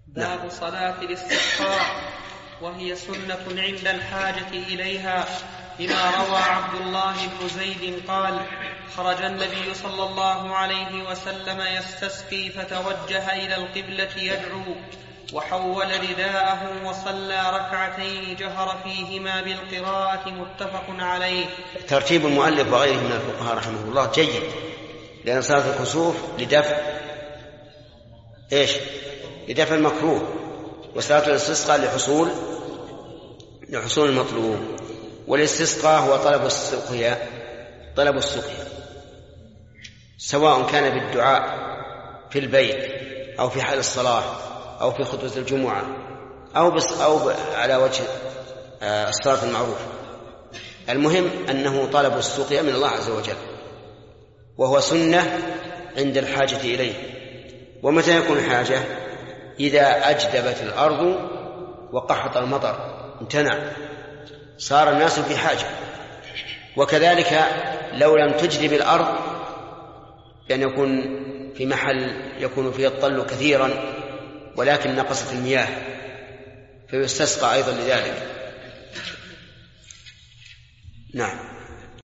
باب صلاة الاستسقاء، وهي سنة عند الحاجة إليها، لما روى عبد الله بن زيد قال: خرج النبي صلى الله عليه وسلم يستسقي فتوجه إلى القبلة يدعو، وحول رداءه وصلى ركعتين جهر فيهما بالقراءة، متفق عليه. ترتيب المؤلف وغيره من الفقهاء رحمه الله جيد، لأن صلاة الكسوف لدفع المكروه، وصلاة الاستسقاء لحصول المطلوب. والاستسقاء هو طلب السقيا، سواء كان بالدعاء في البيت أو في حال الصلاة أو في خطبة الجمعة أو على وجه الصلاة المعروف. المهم أنه طلب السقيا من الله عز وجل، وهو سنة عند الحاجة إليه. ومتى يكون الحاجة؟ إذا أجدبت الأرض وقحط المطر امتنع، صار الناس في حاجة. وكذلك لو لم تجدب الأرض، بأن يكون في محل يكون فيه الطل كثيرا ولكن نقصت المياه، فيستسقى أيضا لذلك. نعم.